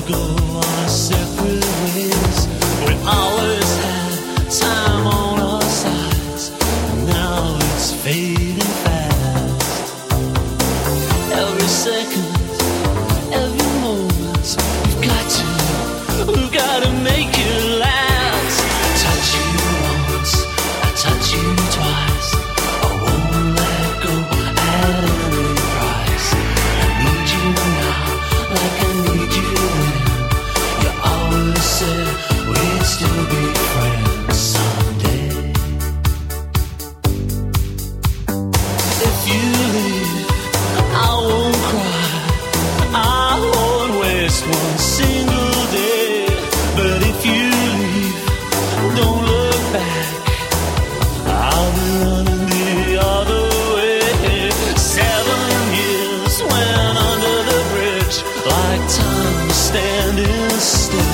go our separate ways. We always had time on our sides, and now it's fading fast. Every second, every moment, we've got to make it last. Touch you once, I touch you twice. I won't let go at any price. I need you now, like I need you then. You always said we'd still be friends someday. If you leave, I won't cry, I won't waste one single day. But if you leave, don't look back, I'll be running the other way. 7 years went under the bridge like time was standing still.